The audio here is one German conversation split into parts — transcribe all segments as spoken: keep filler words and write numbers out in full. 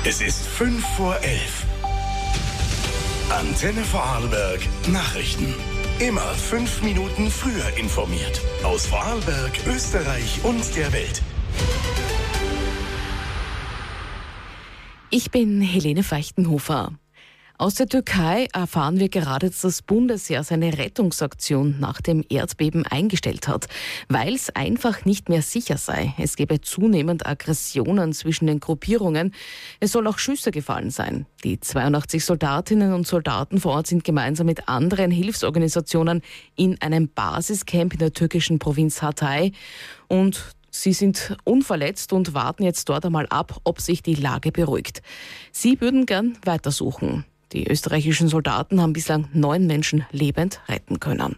Es ist fünf vor elf. Antenne Vorarlberg Nachrichten. Immer fünf Minuten früher informiert. Aus Vorarlberg, Österreich und der Welt. Ich bin Helene Feichtenhofer. Aus der Türkei erfahren wir gerade, dass das Bundesheer seine Rettungsaktion nach dem Erdbeben eingestellt hat, weil es einfach nicht mehr sicher sei. Es gebe zunehmend Aggressionen zwischen den Gruppierungen. Es soll auch Schüsse gefallen sein. Die zweiundachtzig Soldatinnen und Soldaten vor Ort sind gemeinsam mit anderen Hilfsorganisationen in einem Basiscamp in der türkischen Provinz Hatay und sie sind unverletzt und warten jetzt dort einmal ab, ob sich die Lage beruhigt. Sie würden gern weitersuchen. Die österreichischen Soldaten haben bislang neun Menschen lebend retten können.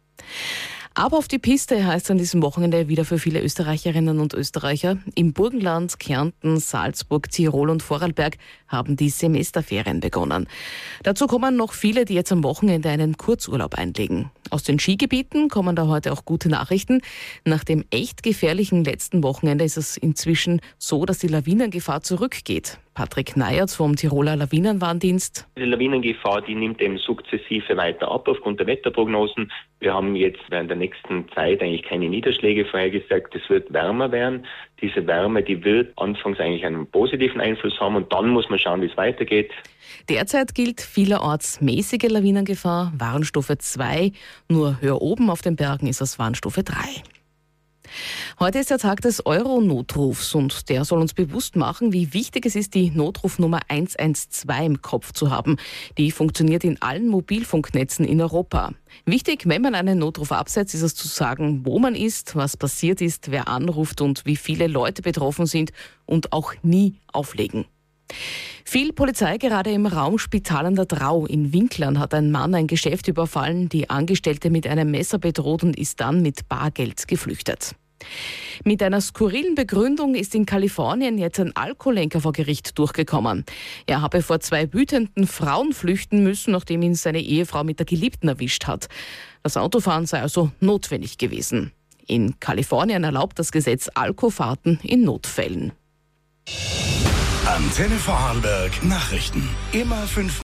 Aber auf die Piste heißt es an diesem Wochenende wieder für viele Österreicherinnen und Österreicher. Im Burgenland, Kärnten, Salzburg, Tirol und Vorarlberg haben die Semesterferien begonnen. Dazu kommen noch viele, die jetzt am Wochenende einen Kurzurlaub einlegen. Aus den Skigebieten kommen da heute auch gute Nachrichten. Nach dem echt gefährlichen letzten Wochenende ist es inzwischen so, dass die Lawinengefahr zurückgeht. Patrick Neyertz vom Tiroler Lawinenwarndienst. Die Lawinengefahr, die nimmt eben sukzessive weiter ab aufgrund der Wetterprognosen. Wir haben jetzt während der nächsten Zeit eigentlich keine Niederschläge vorhergesagt. Es wird wärmer werden. Diese Wärme, die wird anfangs eigentlich einen positiven Einfluss haben und dann muss man schauen, wie es weitergeht. Derzeit gilt vielerorts mäßige Lawinengefahr, Warnstufe zwei. Nur höher oben auf den Bergen ist es Warnstufe drei. Heute ist der Tag des Euro-Notrufs und der soll uns bewusst machen, wie wichtig es ist, die Notrufnummer eins eins zwei im Kopf zu haben. Die funktioniert in allen Mobilfunknetzen in Europa. Wichtig, wenn man einen Notruf absetzt, ist es zu sagen, wo man ist, was passiert ist, wer anruft und wie viele Leute betroffen sind und auch nie auflegen. Viel Polizei gerade im Raum Spital an der Drau. In Winklern hat ein Mann ein Geschäft überfallen, die Angestellte mit einem Messer bedroht und ist dann mit Bargeld geflüchtet. Mit einer skurrilen Begründung ist in Kalifornien jetzt ein Alkoholenker vor Gericht durchgekommen. Er habe vor zwei wütenden Frauen flüchten müssen, nachdem ihn seine Ehefrau mit der Geliebten erwischt hat. Das Autofahren sei also notwendig gewesen. In Kalifornien erlaubt das Gesetz Alkofahrten in Notfällen. Antenne Vorarlberg Nachrichten. Immer fünf